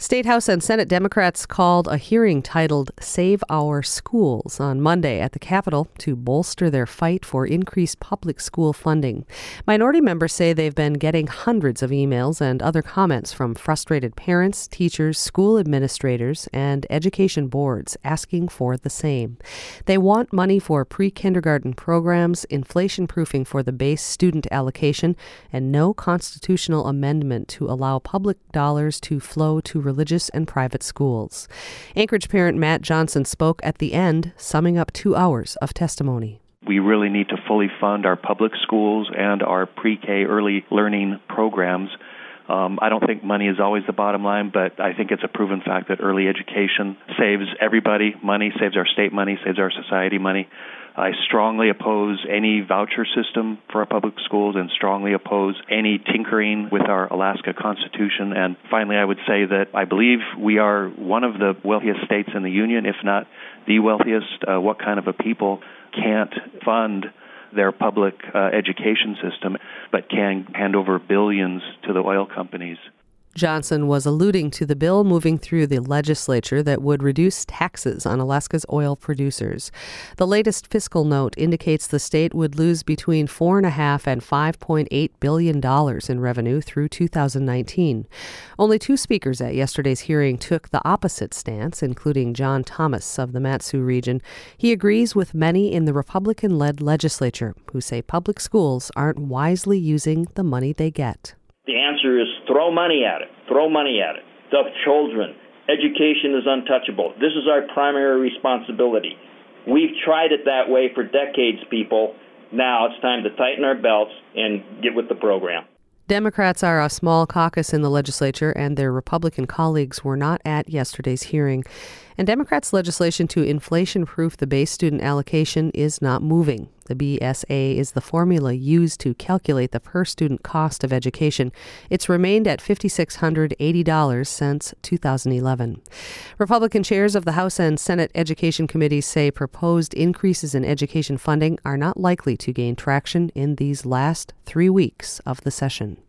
State House and Senate Democrats called a hearing titled Save Our Schools on Monday at the Capitol to bolster their fight for increased public school funding. Minority members say they've been getting hundreds of emails and other comments from frustrated parents, teachers, school administrators, and education boards asking for the same. They want money for pre-kindergarten programs, inflation proofing for the base student allocation, and no constitutional amendment to allow public dollars to flow to religious and private schools. Anchorage parent Matt Johnson spoke at the end, summing up 2 hours of testimony. We really need to fully fund our public schools and our pre-K early learning programs. I don't think money is always the bottom line, but I think it's a proven fact that early education saves everybody money, saves our state money, saves our society money. I strongly oppose any voucher system for our public schools and strongly oppose any tinkering with our Alaska Constitution. And finally, I would say that I believe we are one of the wealthiest states in the union, if not the wealthiest. What kind of a people can't fund their public education system, but can hand over billions to the oil companies? Johnson was alluding to the bill moving through the legislature that would reduce taxes on Alaska's oil producers. The latest fiscal note indicates the state would lose between $4.5 and $5.8 billion in revenue through 2019. Only 2 speakers at yesterday's hearing took the opposite stance, including John Thomas of the Mat-Su region. He agrees with many in the Republican-led legislature who say public schools aren't wisely using the money they get. The answer is throw money at it. Throw money at it. The children. Education is untouchable. This is our primary responsibility. We've tried it that way for decades, people. Now it's time to tighten our belts and get with the program. Democrats are a small caucus in the legislature, and their Republican colleagues were not at yesterday's hearing. And Democrats' legislation to inflation-proof the base student allocation is not moving. The BSA is the formula used to calculate the per-student cost of education. It's remained at $5,680 since 2011. Republican chairs of the House and Senate Education Committees say proposed increases in education funding are not likely to gain traction in these last 3 weeks of the session.